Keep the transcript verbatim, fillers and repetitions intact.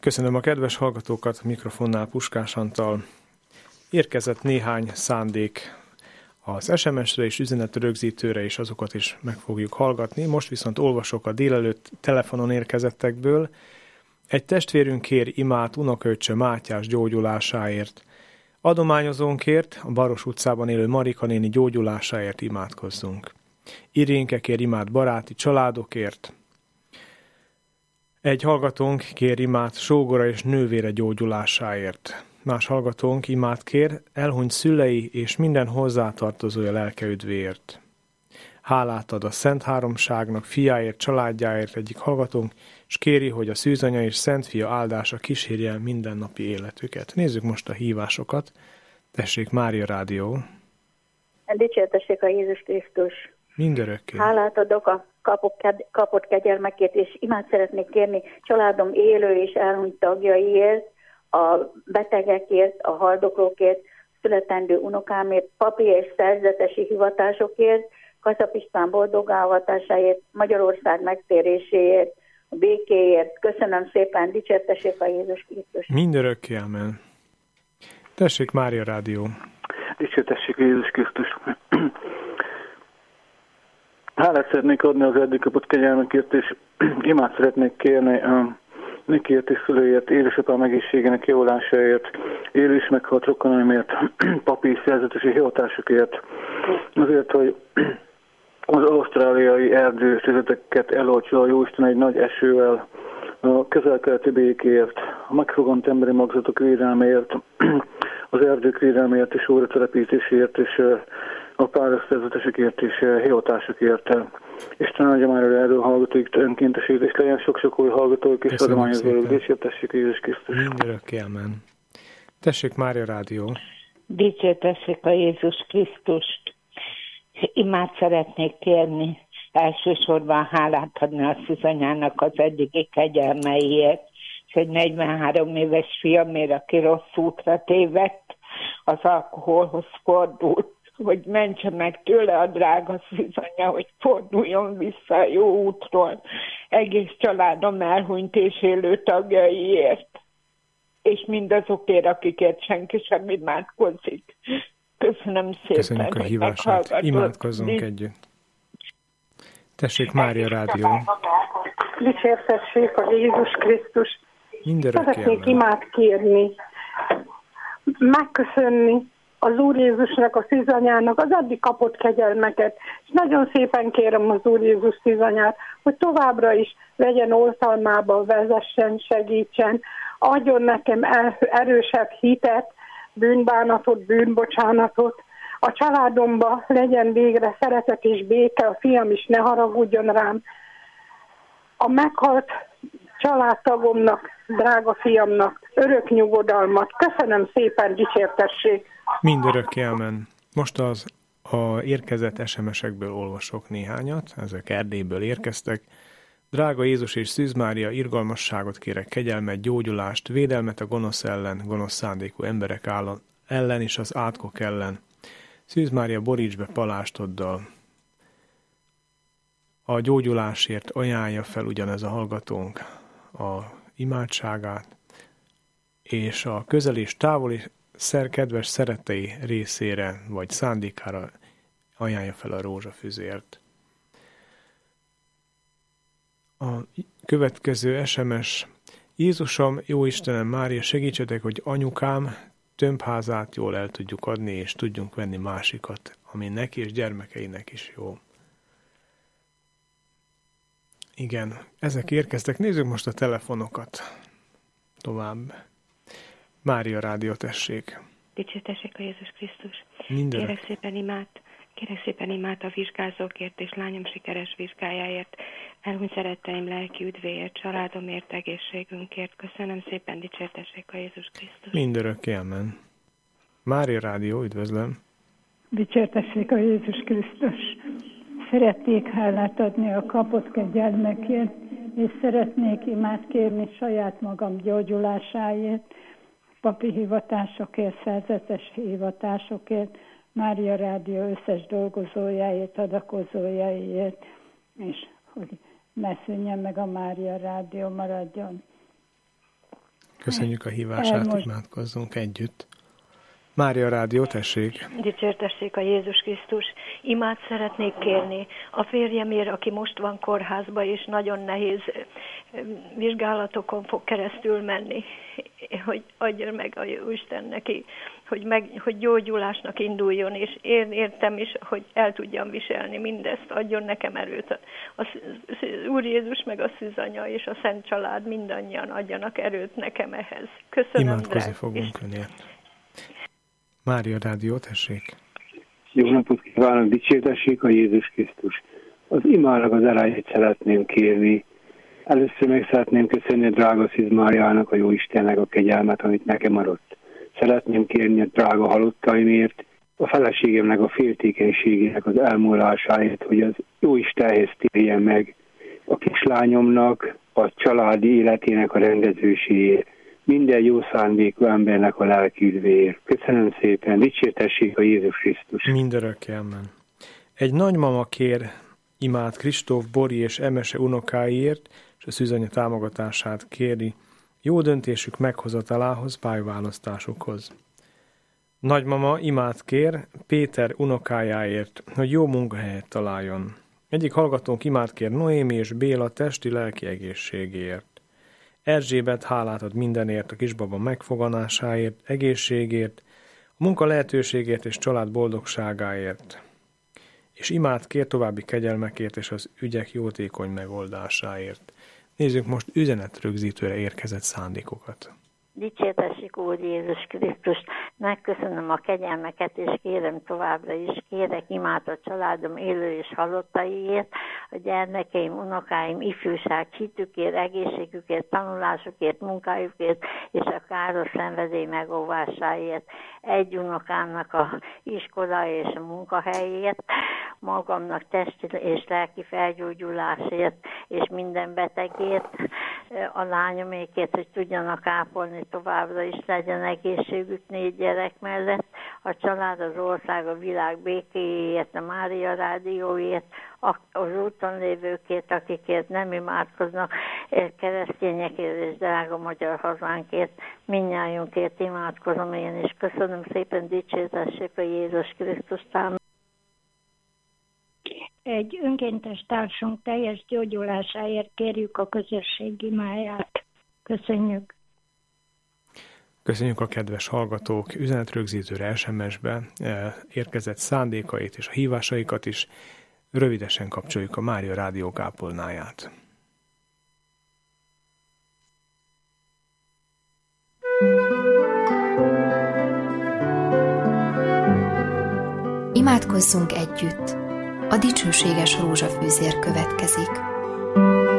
Köszönöm a kedves hallgatókat, mikrofonnál Puskás Antal. Érkezett néhány szándék az es em es-re és üzenet rögzítőre, és azokat is meg fogjuk hallgatni. Most viszont olvasok a délelőtt telefonon érkezettekből. Egy testvérünk kér imát unokaöccse Mátyás gyógyulásáért. Adományozónkért, a Baros utcában élő Marika néni gyógyulásáért imádkozzunk. Irénke kér imát baráti családokért. Egy hallgatónk kér imát sógora és nővére gyógyulásáért. Más hallgatónk imát kér elhunyt szülei és minden hozzátartozója lelke üdvéért. Hálát ad a Szent Háromságnak, fiáért, családjáért egyik hallgatónk, és kéri, hogy a Szűzanya és Szent Fia áldása kísérje mindennapi életüket. Nézzük most a hívásokat. Tessék, Mária Rádió. Dicsértessék a Jézus Krisztus. Mindörökké. Hálát adok a kapott kegyelmekért, és imát szeretnék kérni családom élő és elhunyt tagjaiért, a betegekért, a haldoklókért, születendő unokámért, papi és szerzetesi hivatásokért, Kaszap István boldog elhatásáért, Magyarország megtéréséért, a békéért. Köszönöm szépen, dicsértessék a Jézus Krisztus. Mindörökké, amen. Tessék, Mária Rádió. Dicsértessék a Jézus Krisztus. Hálát szeretnék adni az eddig kapott kegyelmekért, és imát szeretnék kérni a Nikiért és szülőért, édesapám egészségének javulásáért, élő is meghalt rokonaimért, papi és szerzetesi hivatásokért, azért, hogy az ausztráliai erdőtüzeteket eloltsa a Jóisten egy nagy esővel, a közel-keleti békéért, a megfogant emberi magzatok védelméért, az erdők védelméért és újra telepítésért, és a párosztervezetesekért és hivatásokért. Isten adja már erről hallgatóik önkéntesítés, legyen sok-sok új hallgatóik, és adományozók, dicsértessék Jézus Krisztus. Mindörökké, amen. Tessék, Mária Rádió. Dicsértessék a Jézus Krisztust. Imát szeretnék kérni, elsősorban hálát adni a Szűzanyának az eddigi kegyelmeiért, és egy negyvenhárom éves fiamért, aki rossz útra tévedt, az alkoholhoz fordult, hogy mentse meg tőle a drága Szűzanya, hogy forduljon vissza a jó útról, egész családom elhunyt és élő tagjaiért, és mindazokért, akikért senki sem imádkozik. Köszönöm szépen. Köszönjük a hívását. Imádkozzunk együtt. Tessék, Mária Rádió. Dicsértessék a Jézus Krisztus. Mindörökké, szeretnék amen. imát kérni, megköszönni az Úr Jézusnak, a Szűzanyának az addig kapott kegyelmeket. És nagyon szépen kérem az Úr Jézus Szűzanyát, hogy továbbra is legyen oltalmában, vezessen, segítsen, adjon nekem erősebb hitet, bűnbánatot, bűnbocsánatot. A családomba legyen végre szeretet és béke, a fiam is ne haragudjon rám. A meghalt családtagomnak, drága fiamnak örök nyugodalmat. Köszönöm szépen, dicsértessék! Mindörökké, amen. Most az a érkezett es em es-ekből olvasok néhányat, ezek Erdélyből érkeztek. Drága Jézus és Szűz Mária, irgalmasságot kérek, kegyelmet, gyógyulást, védelmet a gonosz ellen, gonosz szándékú emberek ellen és az átkok ellen. Szűz Mária, boríts be palástoddal. A gyógyulásért ajánlja fel ugyanez a hallgatónk a imádságát, és a közel és távoli szer kedves szerettei részére vagy szándékára ajánlja fel a rózsafüzért. A következő es em es. Jézusom, jó Istenem, Mária, segítsetek, hogy anyukám tömbházát jól el tudjuk adni, és tudjunk venni másikat, ami neki és gyermekeinek is jó. Igen, ezek érkeztek. Nézzük most a telefonokat. Tovább. Mária Rádió, tessék. Dicsértessék a Jézus Krisztus. Mindenek. Kérek szépen imát, kérek szépen imát a vizsgázókért és lányom sikeres vizsgájáért, elhunyt szeretteim lelki üdvéért, családomért, egészségünkért. Köszönöm szépen, dicsértessék a Jézus Krisztus. Mindörökké, amen. Mária Rádió, üdvözlöm. Dicsértessék a Jézus Krisztus. Szeretnék hálát adni a kapott kegyelmekért, és szeretnék imát kérni saját magam gyógyulásáért, papi hivatásokért, szerzetes hivatásokért, Mária Rádió összes dolgozójáért, adakozójáért, és hogy ne szűnjen meg a Mária Rádió, maradjon. Köszönjük a hívását, Elmond. Imádkozzunk együtt. Mária Rádió, tessék! Dicsértessék a Jézus Krisztus! Imát szeretnék kérni a férjemért, aki most van kórházba, és nagyon nehéz vizsgálatokon fog keresztül menni, hogy adja meg a Jóisten neki, hogy, meg, hogy gyógyulásnak induljon, és én értem is, hogy el tudjam viselni mindezt, adjon nekem erőt. Az Úr Jézus meg a Szűzanya és a Szent Család mindannyian adjanak erőt nekem ehhez. Köszönöm. Imádkozni fogunk önért. Mária Rádió, tessék! Jó napot kívánok, dicsértessék a Jézus Krisztus! Az imának az elejét szeretném kérni. Először meg szeretném köszönni a drága Szűz Máriának, a Jóistennek a kegyelmet, amit nekem adott. Szeretném kérni a drága halottaimért, a feleségemnek a féltékenységének az elmúlásáért, hogy az Jóistenhez térjen meg, a kislányomnak, a családi életének a rendezőségért, minden jó szándékú embernek a lelki üdvéért. Köszönöm szépen, dicsértessék a Jézus Krisztus. Mindörökké, amen. Egy nagymama kér imát Kristóf, Bori és Emese unokáiért, és a Szűzanya támogatását kéri jó döntésük meghozatalához, pályaválasztásukhoz. Nagymama imát kér Péter unokájáért, hogy jó munkahelyet találjon. Egyik hallgatónk imát kér Noémi és Béla testi-lelki egészségéért. Erzsébet hálát ad mindenért, a kisbaba megfoganásáért, egészségért, a munka lehetőségért és család boldogságáért. És imát kér további kegyelmekért és az ügyek jótékony megoldásáért. Nézzük most üzenetrögzítőre érkezett szándékokat. Dicsértessék Úr Jézus Krisztust, megköszönöm a kegyelmeket, és kérem továbbra is, kérek imát a családom élő és halottaiért, a gyermekeim, unokáim, ifjúság, hitükért, egészségükért, tanulásukért, munkájukért, és a káros szenvedély megóvásáért, egy unokámnak a iskola és a munkahelyért, magamnak testi és lelki felgyógyulásért, és minden betegért, a lányomékért, hogy tudjanak ápolni továbbra is, legyen egészségük négy gyerek mellett, a család, az ország, a világ békéjéért, a Mária Rádióért, az úton lévőkért, akikért nem imádkoznak, keresztényekért és drága magyar hazánkért, mindnyájunkért imádkozom én is. Köszönöm szépen, dicsértessék a Jézus Krisztus támogatást. Egy önkéntes társunk teljes gyógyulásáért kérjük a közösség imáját. Köszönjük. Köszönjük a kedves hallgatók üzenetrögzítőre, es em es-be érkezett szándékait és a hívásaikat is. Rövidesen kapcsoljuk a Mária Rádió kápolnáját. Imádkozzunk együtt! A dicsőséges rózsafűzér következik.